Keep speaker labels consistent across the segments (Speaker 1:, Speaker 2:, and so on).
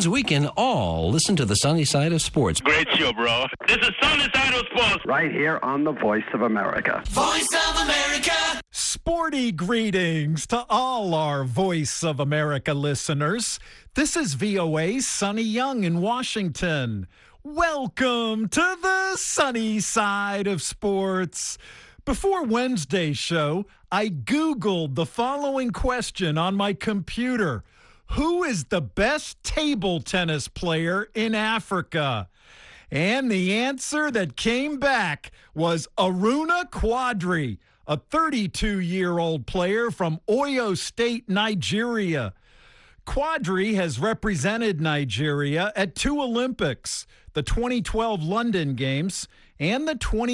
Speaker 1: means we can all listen to the sunny side of sports.
Speaker 2: Great show, bro. This is Sunny Side of Sports.
Speaker 3: Right here on the Voice of America.
Speaker 4: Voice of America.
Speaker 5: Sporty greetings to all our Voice of America listeners. This is VOA's Sonny Young in Washington. Welcome to the sunny side of sports. Before Wednesday's show, I Googled the following question on my computer. Who is the best table tennis player in Africa? And the answer that came back was Aruna Quadri, a 32-year-old player from Oyo State, Nigeria. Quadri has represented Nigeria at 2 Olympics, the 2012 London Games and the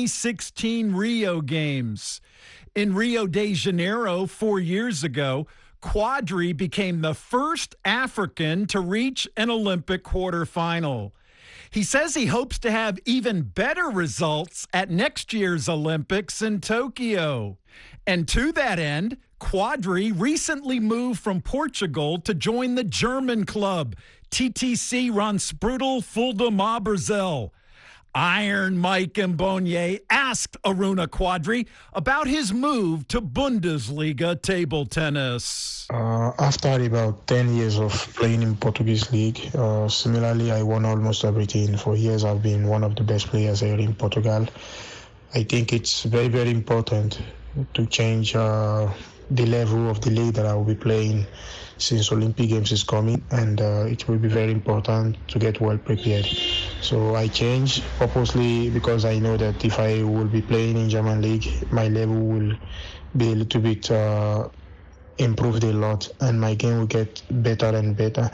Speaker 5: 2016 Rio Games. In Rio de Janeiro 4 years ago, Quadri became the first African to reach an Olympic quarterfinal. He says he hopes to have even better results at next year's Olympics in Tokyo. And to that end, Quadri recently moved from Portugal to join the German club, TTC Ransbrutal Fulda Maberzel. Iron Mike Mbonye asked Aruna Quadri about his move to Bundesliga table tennis.
Speaker 6: After about 10 years of playing in Portuguese league, similarly, I won almost everything. For years, I've been one of the best players here in Portugal. I think it's very, very important to change the level of the league that I will be playing since Olympic Games is coming, and it will be very important to get well prepared. So I changed purposely because I know that if I will be playing in German League, my level will be a little bit improved a lot, and my game will get better and better,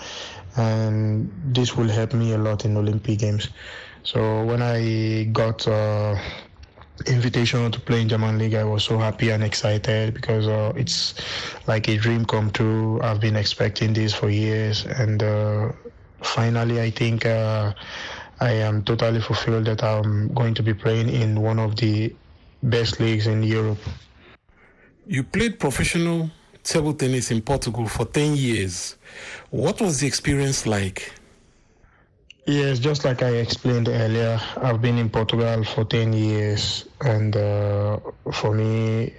Speaker 6: and this will help me a lot in Olympic Games. So when I got invitation to play in German League, I was so happy and excited because it's like a dream come true. I've been expecting this for years, and finally I think I am totally fulfilled that I'm going to be playing in one of the best leagues in Europe.
Speaker 7: You played professional table tennis in Portugal for 10 years. What was the experience like?
Speaker 6: Yes, just like I explained earlier, I've been in Portugal for 10 years, and for me,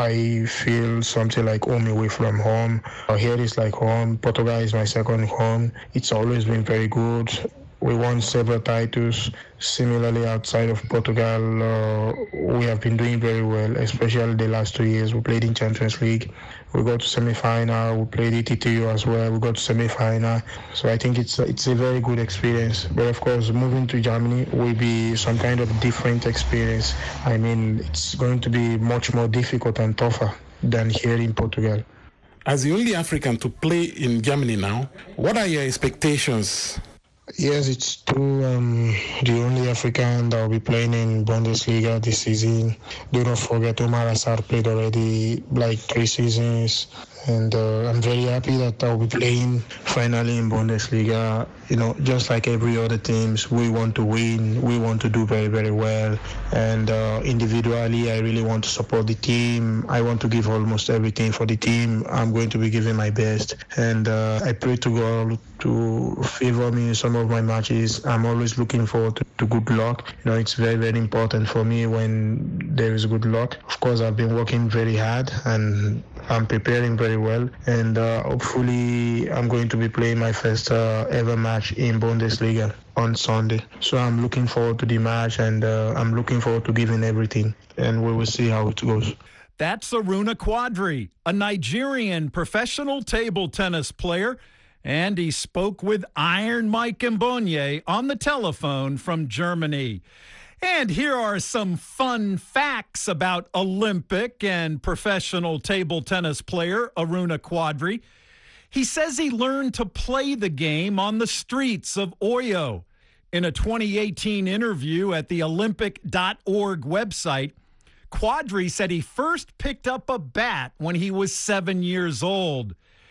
Speaker 6: I feel something like home away from home. Here is like home. Portugal is my second home. It's always been very good. We won several titles. Similarly, outside of Portugal, we have been doing very well, especially the last 2 years. We played in Champions League. We got to semi-final. We played ETTU as well. We got to semi-final. So I think it's a very good experience. But of course, moving to Germany will be some kind of different experience. I mean, it's going to be much more difficult and tougher than here in Portugal.
Speaker 7: As the only African to play in Germany now, what are your expectations?
Speaker 6: Yes, it's true. The only African that will be playing in Bundesliga this season. Do not forget, Omar Assar played already like 3 seasons. And I'm very happy that I'll be playing finally in Bundesliga. You know, just like every other teams, we want to win. We want to do very, very well. And individually, I really want to support the team. I want to give almost everything for the team. I'm going to be giving my best. And I pray to God to favor me in some of my matches. I'm always looking forward to good luck. You know, it's very, very important for me when there is good luck. Of course, I've been working very hard and I'm preparing very well, and hopefully I'm going to be playing my first ever match in Bundesliga on Sunday. So I'm looking forward to the match, and I'm looking forward to giving everything, and we will see how it goes.
Speaker 5: That's Aruna Quadri, a Nigerian professional table tennis player, and he spoke with Iron Mike Mbonye on the telephone from Germany. And here are some fun facts about Olympic and professional table tennis player Aruna Quadri. He says he learned to play the game on the streets of Oyo. In a 2018 interview at the Olympic.org website, Quadri said he first picked up a bat when he was 7 years old.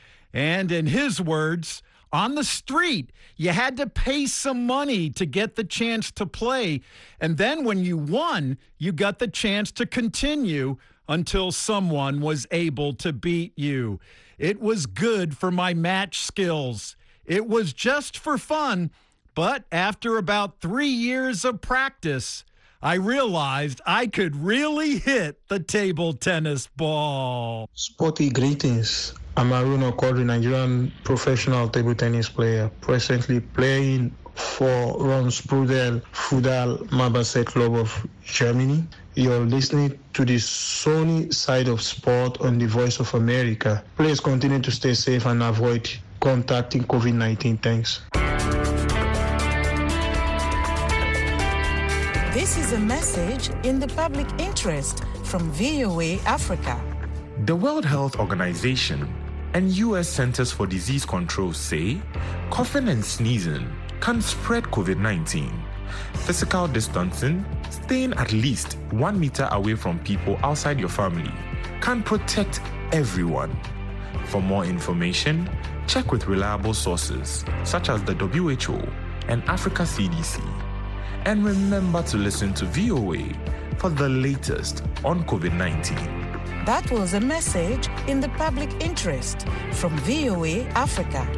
Speaker 5: And in his words, on the street, you had to pay some money to get the chance to play. And then when you won, you got the chance to continue until someone was able to beat you. It was good for my match skills. It was just for fun, but after about 3 years of practice, I realized I could really hit the table tennis ball.
Speaker 6: Sporty greetings. I'm Aruna Kodri, Nigerian professional table tennis player, presently playing for Ronspudel Fudal Mabase Club of Germany. You're listening to the Sunny Side of Sport on the Voice of America. Please continue to stay safe and avoid contacting COVID-19. Thanks.
Speaker 4: This is a message in the public interest from VOA Africa.
Speaker 8: The World Health Organization and U.S. Centers for Disease Control say coughing and sneezing can spread COVID-19. Physical distancing, staying at least 1 meter away from people outside your family, can protect everyone. For more information, check with reliable sources such as the WHO and Africa CDC. And remember to listen to VOA for the latest on COVID-19.
Speaker 4: That was a message in the public interest from VOA Africa.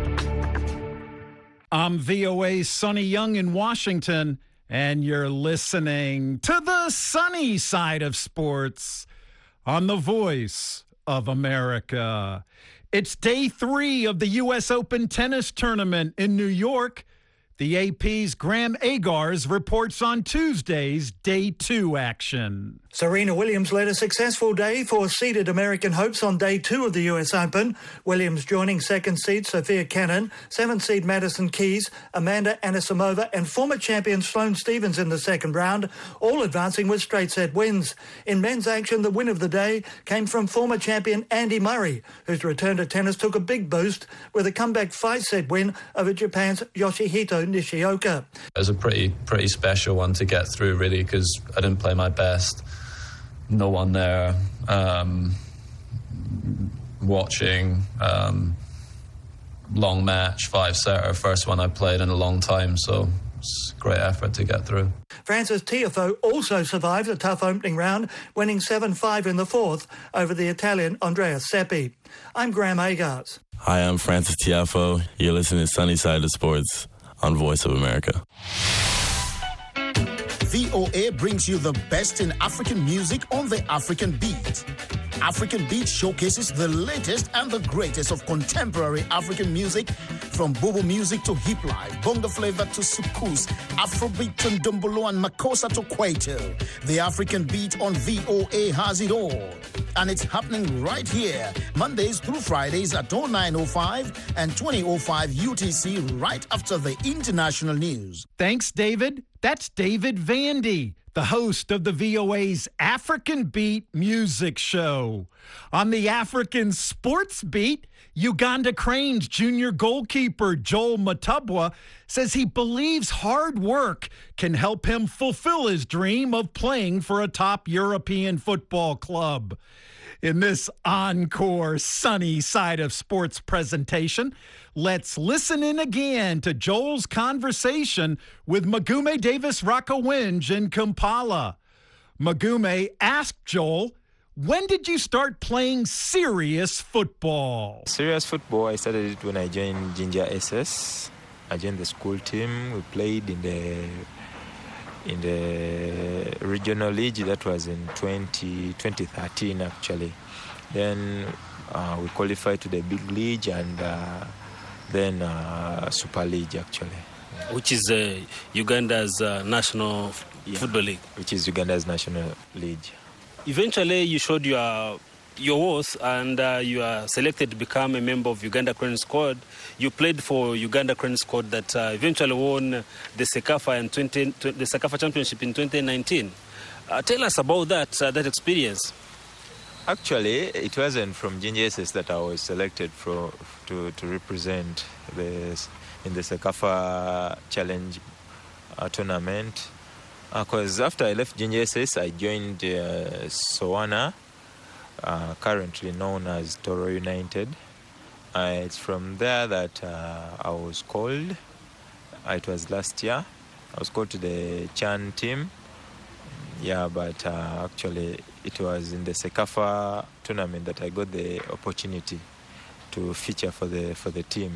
Speaker 5: I'm VOA's Sonny Young in Washington, and you're listening to the sunny side of sports on the Voice of America. It's day 3 of the U.S. Open tennis tournament in New York. The AP's Graham Agars reports on Tuesday's Day 2 action.
Speaker 9: Serena Williams led a successful day for seeded American hopes on Day 2 of the US Open. Williams joining second seed Sophia Kenin, 7th seed Madison Keys, Amanda Anisimova and former champion Sloane Stephens in the second round, all advancing with straight set wins. In men's action, the win of the day came from former champion Andy Murray, whose return to tennis took a big boost with a comeback 5-set win over Japan's Yoshihito Nishioka.
Speaker 10: It was a pretty special one to get through, really, because I didn't play my best. No one there watching. Long match, 5-setter, first one I played in a long time, so it's a great effort to get through.
Speaker 9: Frances Tiafoe also survived a tough opening round, winning 7-5 in the fourth over the Italian Andrea Seppi. I'm Graham Agars.
Speaker 11: Hi, I'm Frances Tiafoe. You're listening to Sunny Side of Sports on Voice of America.
Speaker 12: VOA brings you the best in African music on the African Beat. African Beat showcases the latest and the greatest of contemporary African music, from Bobo music to hip life, bongo flavor to soukous, Afrobeat to Ndombolo and Makossa to Kwaito. The African Beat on VOA has it all. And it's happening right here, Mondays through Fridays at 09:05 and 20:05 UTC, right after the international news.
Speaker 5: Thanks, David. That's David Vandy, the host of the VOA's African Beat music show. On the African Sports Beat, Uganda Cranes junior goalkeeper Joel Matubwa says he believes hard work can help him fulfill his dream of playing for a top European football club. In this encore Sunny Side of Sports presentation, let's listen in again to Joel's conversation with Magume Davis Rakowinj in Kampala. Magume asked Joel, when did you start playing serious football?
Speaker 13: Serious football, I started it when I joined Ginger SS. I joined the school team. We played in the regional league. That was in 2013 actually. Then we qualified to the big league and then Super League actually.
Speaker 14: Which is Uganda's national football league.
Speaker 13: Which is Uganda's national league.
Speaker 14: Eventually you showed your worth and you are selected to become a member of Uganda Cranes squad. You played for Uganda Cranes squad that eventually won the Sekafa Championship in 2019. Tell us about that experience.
Speaker 13: Actually, it wasn't from Ginger SS that I was selected to represent in the Sekafa Challenge tournament. Because after I left Ginger SS, I joined Sowana, currently known as Toro United. It's from there that I was called. It was last year. I was called to the Chan team. Yeah, but actually it was in the Sekafa tournament that I got the opportunity to feature for the team.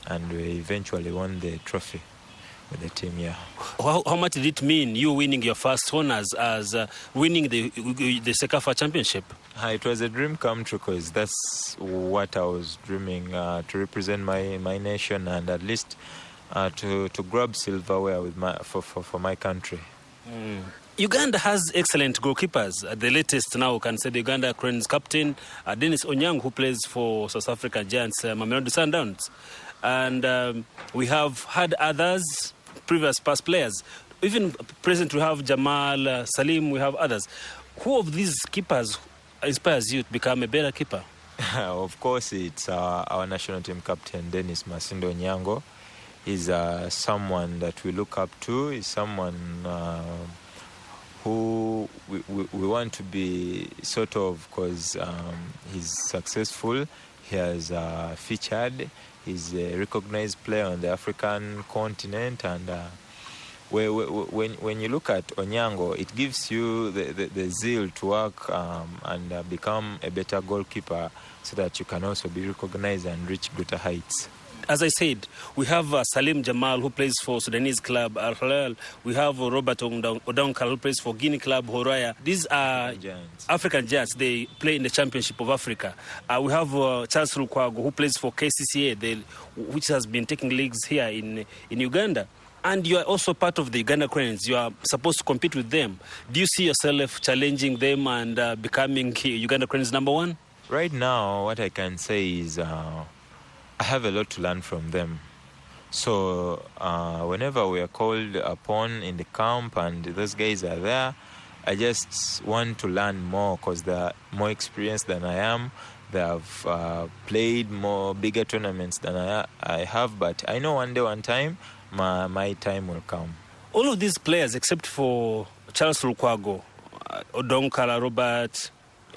Speaker 13: and we eventually won the trophy with the team. Yeah.
Speaker 14: How much did it mean you winning your first honors as winning the CECAFA championship?
Speaker 13: It was a dream come true because that's what I was dreaming, to represent my nation and at least to grab silverware with for my country.
Speaker 14: Uganda has excellent goalkeepers. The latest now can say the Uganda Cranes captain, Dennis Onyango, who plays for South African Giants, Mamelodi Sundowns. And we have had others, previous past players. Even present we have Jamal, Salim, we have others. Who of these keepers inspires you to become a better keeper?
Speaker 13: Of course, it's our national team captain, Dennis Masindo Onyango. He's someone that we look up to. He's someone who we want to be sort of, because he's successful. He has featured. He's a recognized player on the African continent, and when you look at Onyango, it gives you the zeal to work and become a better goalkeeper, so that you can also be recognized and reach greater heights.
Speaker 14: As I said, we have Salim Jamal, who plays for Sudanese club Al Hilal. We have Robert Odonkal, who plays for Guinea club Horaya. These are African Giants. They play in the Championship of Africa. We have Charles Lukwago, who plays for KCCA, which has been taking leagues here in Uganda. And you are also part of the Uganda Cranes. You are supposed to compete with them. Do you see yourself challenging them and becoming Uganda Cranes #1?
Speaker 13: Right now, what I can say is I have a lot to learn from them. So whenever we are called upon in the camp and those guys are there, I just want to learn more, because they're more experienced than I am. They have played more bigger tournaments than I have, but I know one day, one time, my time will come.
Speaker 14: All of these players, except for Charles Lukwago, Odonkala, Robert,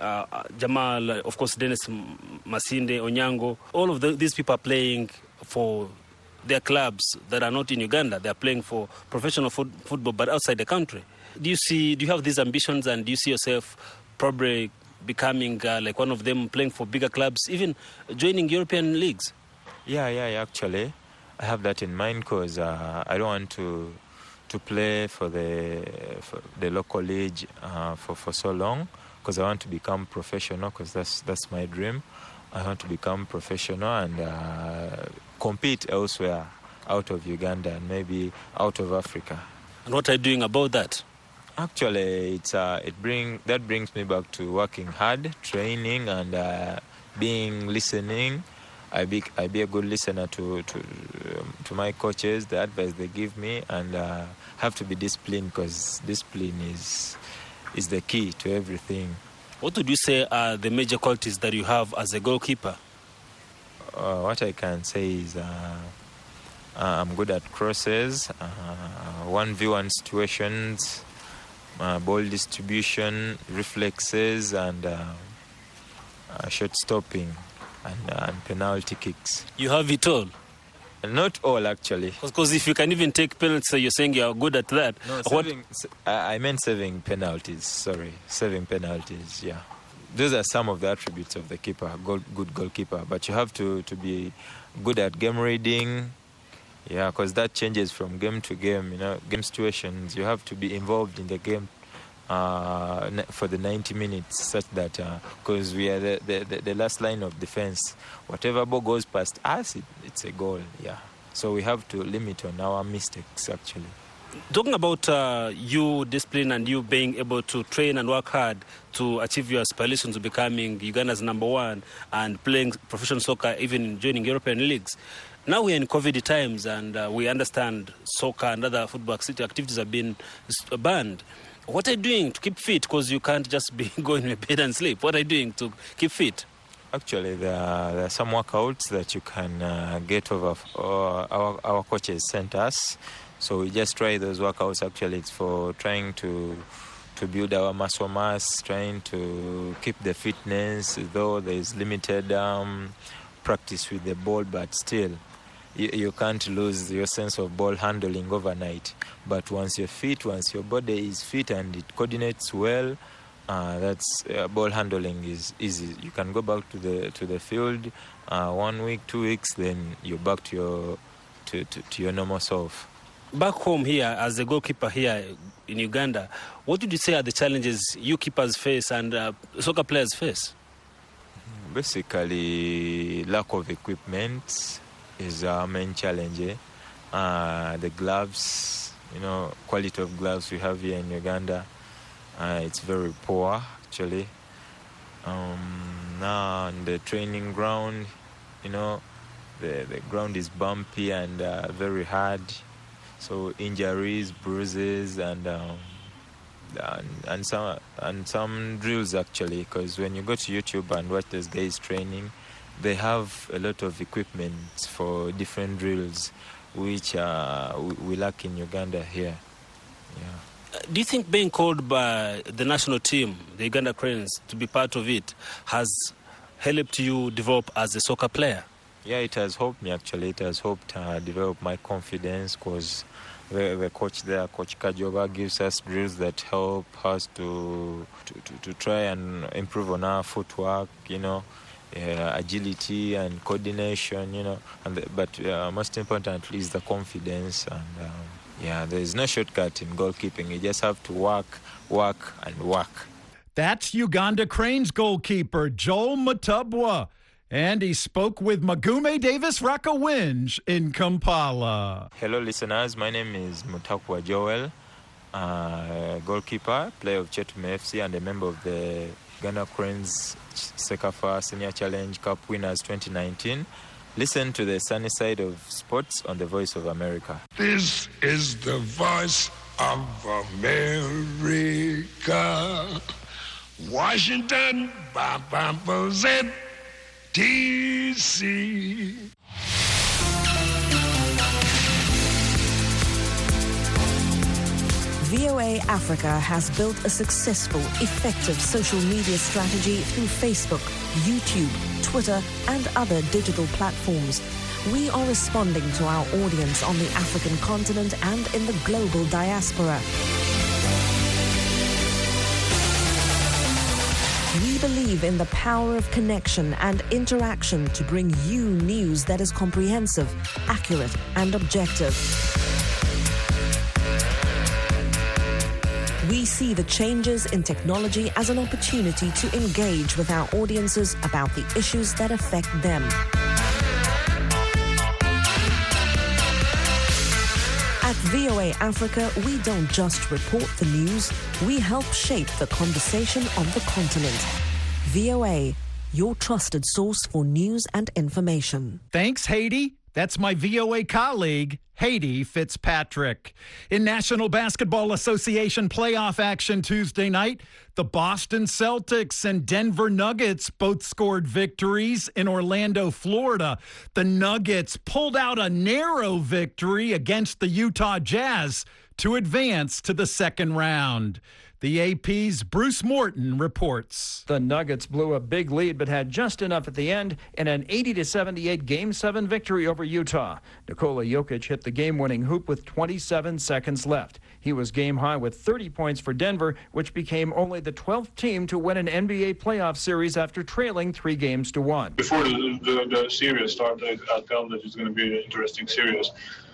Speaker 14: Jamal, of course, Dennis Masinde, Onyango, all of these people are playing for their clubs that are not in Uganda. They are playing for professional football, but outside the country. Do you have these ambitions, and do you see yourself probably becoming like one of them, playing for bigger clubs, even joining European leagues?
Speaker 13: Yeah, actually, I have that in mind, because I don't want to play for the local league for so long, because I want to become professional, because that's my dream. I want to become professional and compete elsewhere, out of Uganda and maybe out of Africa.
Speaker 14: And what are you doing about that?
Speaker 13: Actually, that brings me back to working hard, training, and listening. I be a good listener to my coaches, the advice they give me, and have to be disciplined, because discipline is the key to everything.
Speaker 14: What would you say are the major qualities that you have as a goalkeeper?
Speaker 13: What I can say is I'm good at crosses, 1v1 situations, ball distribution, reflexes, and shot stopping, and penalty kicks.
Speaker 14: You have it all?
Speaker 13: Not all, actually.
Speaker 14: Because if you can even take penalties, so you're saying you're good at that.
Speaker 13: No, I meant saving penalties. Sorry, saving penalties, yeah. Those are some of the attributes of the keeper, good goalkeeper. But you have to be good at game reading, yeah, because that changes from game to game. Game situations, you have to be involved in the game for the 90 minutes, such that, because we are the last line of defense, whatever ball goes past us, it's a goal, yeah. So we have to limit on our mistakes, actually.
Speaker 14: Talking about you discipline and you being able to train and work hard to achieve your aspirations of becoming Uganda's #1 and playing professional soccer, even joining European leagues. Now we're in COVID times, and we understand soccer and other football activities have been banned. What are you doing to keep fit? Because you can't just be going to bed and sleep. What are you doing to keep fit?
Speaker 13: Actually, there are some workouts that you can get over. Our coaches sent us. So we just try those workouts. Actually, it's for trying to build our muscle mass, trying to keep the fitness, though there is limited practice with the ball, but still, you can't lose your sense of ball handling overnight. But once you're fit, once your body is fit and it coordinates well, That's ball handling is easy. You can go back to the field 1 week, 2 weeks, then you're back to your normal self.
Speaker 14: Back home here, as a goalkeeper here in Uganda, what would you say are the challenges you keepers face and soccer players face?
Speaker 13: Basically, lack of equipment is our main challenge. The gloves, quality of gloves we have here in Uganda, it's very poor actually. Now on the training ground, the ground is bumpy and very hard. So injuries, bruises, and some drills actually. Because when you go to YouTube and watch those guys training, they have a lot of equipment for different drills, which we lack in Uganda here. Yeah.
Speaker 14: Do you think being called by the national team, the Uganda Cranes, to be part of it, has helped you develop as a soccer player?
Speaker 13: Yeah, it has helped me actually. It has helped develop my confidence because the coach there, Coach Kajoba, gives us drills that help us to try and improve on our footwork, agility and coordination, but most importantly is the confidence. And there's no shortcut in goalkeeping. You just have to work, and work.
Speaker 5: That's Uganda Cranes goalkeeper Joel Mutabwa. And he spoke with Magume Davis Rakawinj in Kampala.
Speaker 13: Hello, listeners. My name is Mutabwa Joel, goalkeeper, player of Chetume FC, and a member of the Uganda Cranes Sekafa Senior Challenge Cup Winners 2019. Listen to the sunny side of sports on the Voice of America.
Speaker 15: This is the Voice of America. Washington, DC.
Speaker 16: VOA Africa has built a successful, effective social media strategy through Facebook, YouTube, Twitter, and other digital platforms. We are responding to our audience on the African continent and in the global diaspora. We believe in the power of connection and interaction to bring you news that is comprehensive, accurate, and objective. We see the changes in technology as an opportunity to engage with our audiences about the issues that affect them. At VOA Africa, we don't just report the news, we help shape the conversation on the continent. VOA, your trusted source for news and information.
Speaker 5: Thanks, Haiti. That's my VOA colleague, Haiti Fitzpatrick. In National Basketball Association playoff action Tuesday night, the Boston Celtics and Denver Nuggets both scored victories in Orlando, Florida. The Nuggets pulled out a narrow victory against the Utah Jazz to advance to the second round. The AP's Bruce Morton reports.
Speaker 17: The Nuggets blew a big lead but had just enough at the end in an 80-78 Game 7 victory over Utah. Nikola Jokic hit the game-winning hoop with 27 seconds left. He was game high with 30 points for Denver, which became only the 12th team to win an NBA playoff series after trailing 3-1.
Speaker 18: Before the series started, I felt that it's going to be an interesting series.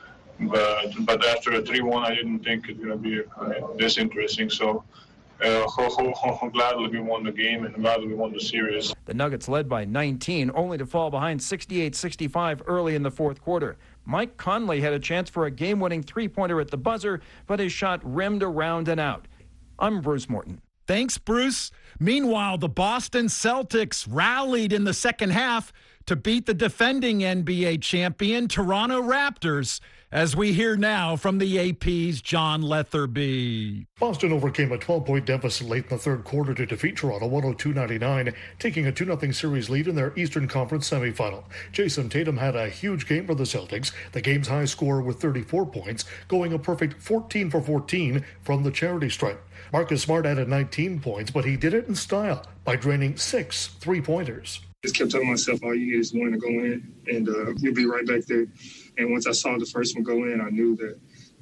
Speaker 18: But after a 3-1, I didn't think it's going to be this interesting. So gladly we won the game and gladly we won the series.
Speaker 17: The Nuggets led by 19, only to fall behind 68-65 early in the fourth quarter. Mike Conley had a chance for a game-winning three-pointer at the buzzer, but his shot rimmed around and out. I'm Bruce Morton.
Speaker 5: Thanks, Bruce. Meanwhile, the Boston Celtics rallied in the second half to beat the defending NBA champion Toronto Raptors, as we hear now from the AP's John Letherby.
Speaker 19: Boston overcame a 12-point deficit late in the third quarter to defeat Toronto 102-99, taking a 2-0 series lead in their Eastern Conference semifinal. Jason Tatum had a huge game for the Celtics, the game's high score with 34 points, going a perfect 14 for 14 from the charity stripe. Marcus Smart added 19 points, but he did it in style by draining 6 3-pointers.
Speaker 20: Just kept telling myself all you need is one to go in, and you'll be right back there. And once I saw the first one go in, I knew that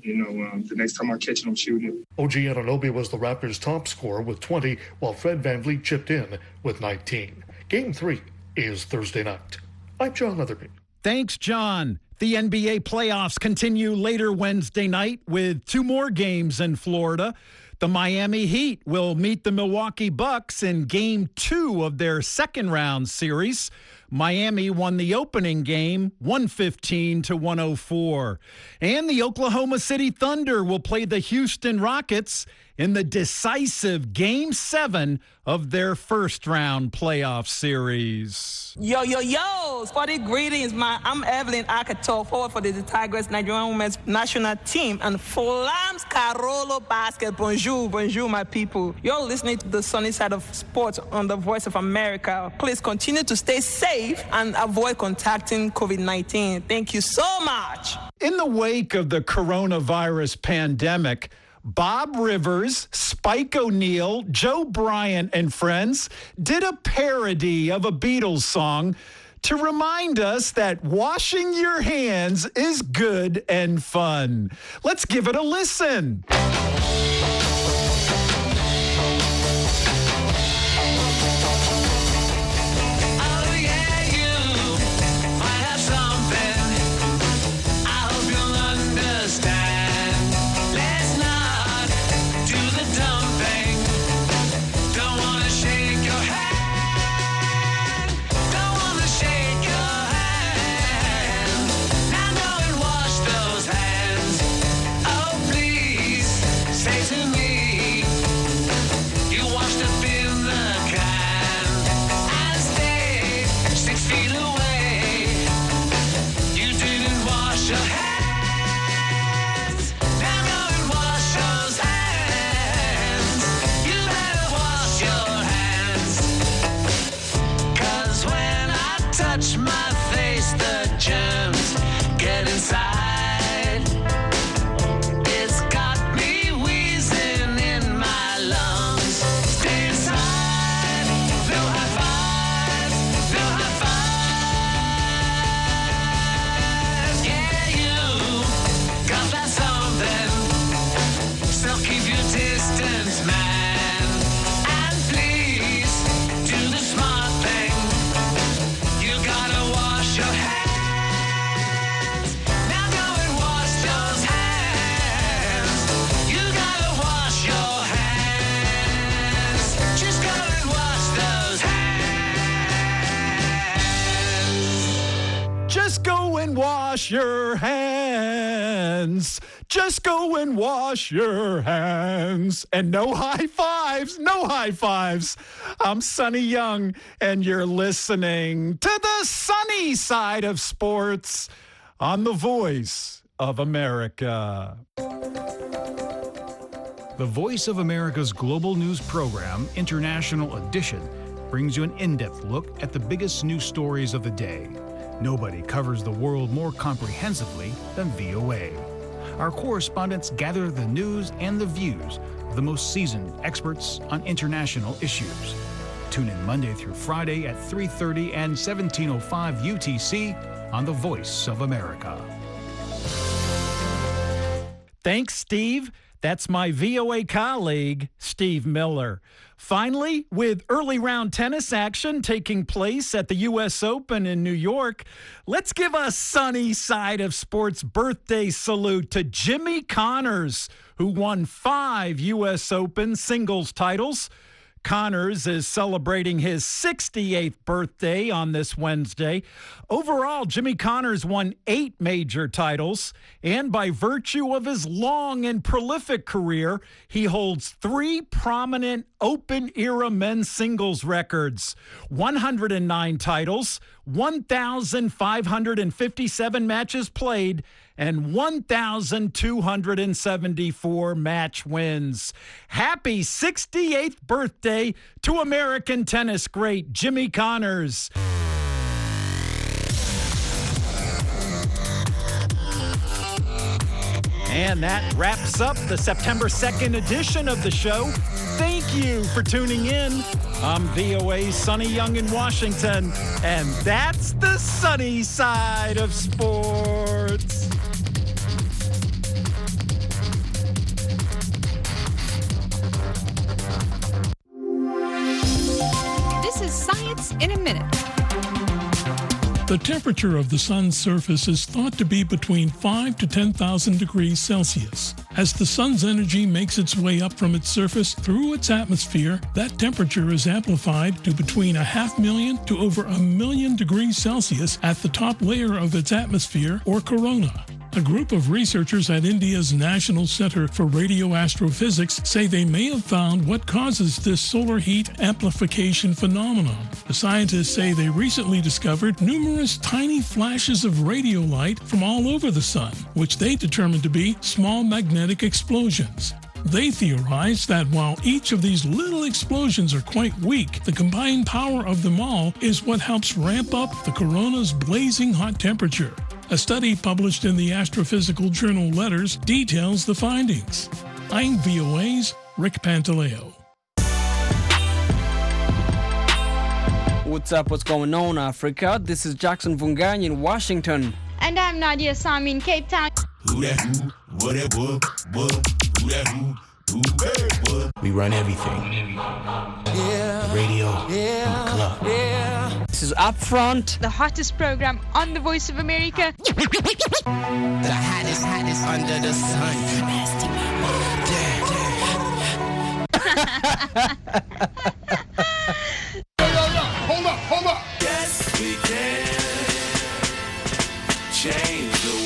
Speaker 20: the next time I catch it, I'm shooting it.
Speaker 19: OG Anunoby was the Raptors' top scorer with 20, while Fred VanVleet chipped in with 19. Game 3 is Thursday night. I'm John Leatherby.
Speaker 5: Thanks, John. The NBA playoffs continue later Wednesday night with 2 more games in Florida. The Miami Heat will meet the Milwaukee Bucks in Game 2 of their second-round series. Miami won the opening game 115-104. And the Oklahoma City Thunder will play the Houston Rockets in the decisive Game 7 of their first-round playoff series.
Speaker 21: Yo, sporty greetings, man. I'm Evelyn Akato, forward for the Tigers Nigerian Women's National Team, and Flams Carolo Basket. Bonjour, my people. You're listening to the sunny side of sports on the Voice of America. Please continue to stay safe and avoid contacting COVID-19. Thank you so much.
Speaker 5: In the wake of the coronavirus pandemic, Bob Rivers, Spike O'Neill, Joe Bryant, and friends did a parody of a Beatles song to remind us that washing your hands is good and fun. Let's give it a listen. Wash your hands. Just go and wash your hands. And no high fives. No high fives. I'm Sonny Young, and you're listening to the sunny side of sports on the Voice of America.
Speaker 22: The Voice of America's global news program, International Edition, brings you an in-depth look at the biggest news stories of the day. Nobody covers the world more comprehensively than VOA. Our correspondents gather the news and the views of the most seasoned experts on international issues. Tune in Monday through Friday at 3:30 and 17:05 UTC on the Voice of America.
Speaker 5: Thanks, Steve. That's my VOA colleague, Steve Miller. Finally, with early round tennis action taking place at the U.S. Open in New York, let's give a sunny side of sports birthday salute to Jimmy Connors, who won 5 U.S. Open singles titles. Connors is celebrating his 68th birthday on this Wednesday. Overall, Jimmy Connors won 8 major titles, and by virtue of his long and prolific career, he holds 3 prominent Open-era men's singles records: 109 titles, 1,557 matches played, and 1,274 match wins. Happy 68th birthday to American tennis great Jimmy Connors. And that wraps up the September 2nd edition of the show. Thank you for tuning in. I'm VOA's Sonny Young in Washington, and that's the sunny side of sports.
Speaker 1: in a minute.
Speaker 2: The temperature of the sun's surface is thought to be between 5 to 10,000 degrees Celsius. As the sun's energy makes its way up from its surface through its atmosphere, that temperature is amplified to between 500,000 to over 1,000,000 degrees Celsius at the top layer of its atmosphere, or corona. A group of researchers at India's National Center for Radioastrophysics say they may have found what causes this solar heat amplification phenomenon. The scientists say they recently discovered numerous tiny flashes of radio light from all over the sun, which they determined to be small magnetic explosions. They theorize that while each of these little explosions are quite weak, the combined power of them all is what helps ramp up the corona's blazing hot temperature. A study published in the astrophysical journal Letters details the findings. I'm VOA's Rick Pantaleo.
Speaker 23: What's up? What's going on, Africa? This is Jackson Vungani in Washington.
Speaker 24: And I'm Nadia Sami in Cape Town.
Speaker 25: Who that who? What that what? Who that who? Who that what? We run everything. Yeah. The radio. Yeah. The club.
Speaker 23: Yeah. This is Upfront.
Speaker 24: The hottest program on the Voice of America.
Speaker 25: The hottest under the sun. Nasty
Speaker 15: Hold up. Yes, we can change the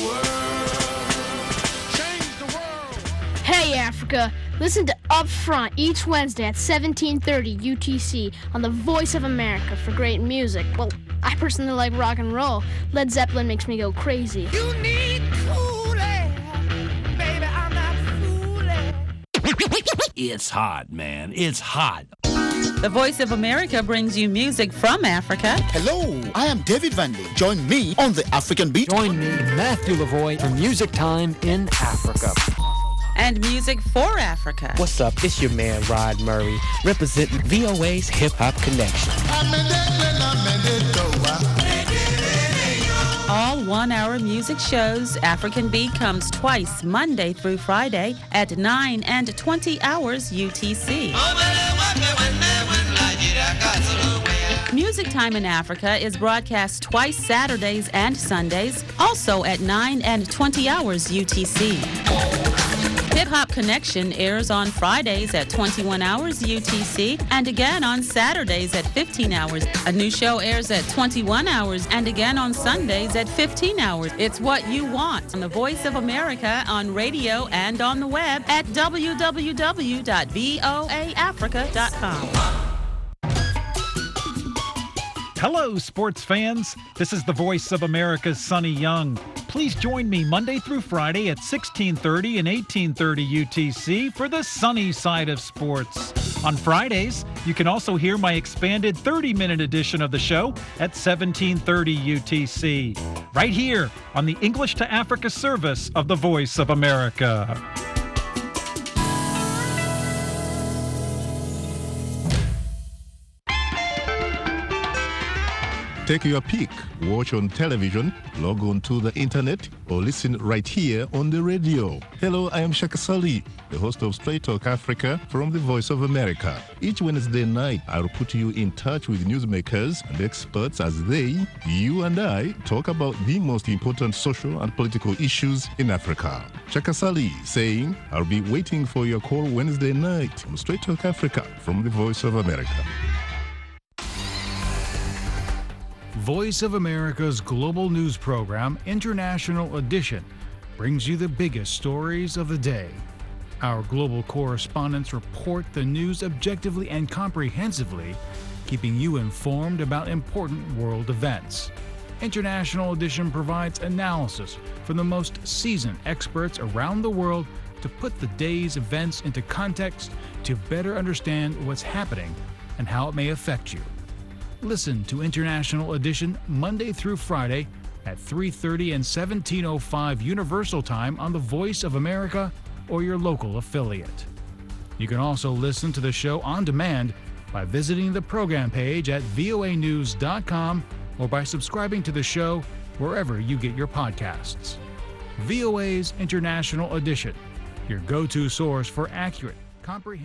Speaker 15: world.
Speaker 26: Hey, Africa. Listen to Upfront each Wednesday at 17:30 UTC on the Voice of America for great music. Well, I personally like rock and roll. Led Zeppelin makes me go crazy.
Speaker 15: You need cool air, baby, I'm not fooling.
Speaker 27: It's hot, man. It's hot.
Speaker 28: The Voice of America brings you music from Africa.
Speaker 12: Hello, I am David Vanley. Join me on the African Beat.
Speaker 29: Join me, Matthew Lavoie, for Music Time in Africa.
Speaker 28: And music for Africa.
Speaker 30: What's up? It's your man, Rod Murray, representing VOA's Hip Hop Connection.
Speaker 28: All 1-hour music shows. African Beat comes twice, Monday through Friday at 9 and 20 hours UTC. Music Time in Africa is broadcast twice Saturdays and Sundays, also at 9 and 20 hours UTC. Hip Hop Connection airs on Fridays at 21 hours UTC and again on Saturdays at 15 hours. A new show airs at 21 hours and again on Sundays at 15 hours. It's what you want on the Voice of America on radio and on the web at www.voaafrica.com.
Speaker 5: Hello, sports fans. This is the Voice of America's Sonny Young. Please join me Monday through Friday at 16:30 and 18:30 UTC for the sunny side of sports. On Fridays, you can also hear my expanded 30-minute edition of the show at 17:30 UTC, right here on the English to Africa service of the Voice of America.
Speaker 31: Take your pick, watch on television, log on to the internet, or listen right here on the radio. Hello, I am Shaka Sali, the host of Straight Talk Africa from the Voice of America. Each Wednesday night, I'll put you in touch with newsmakers and experts as they, you and I, talk about the most important social and political issues in Africa. Shaka Sali saying, I'll be waiting for your call Wednesday night on Straight Talk Africa from the Voice of America.
Speaker 22: Voice of America's global news program, International Edition, brings you the biggest stories of the day. Our global correspondents report the news objectively and comprehensively, keeping you informed about important world events. International Edition provides analysis from the most seasoned experts around the world to put the day's events into context to better understand what's happening and how it may affect you. Listen to International Edition Monday through Friday at 3:30 and 17:05 Universal Time on the Voice of America or your local affiliate. You can also listen to the show on demand by visiting the program page at voanews.com or by subscribing to the show wherever you get your podcasts. VOA's International Edition, your go-to source for accurate, comprehensive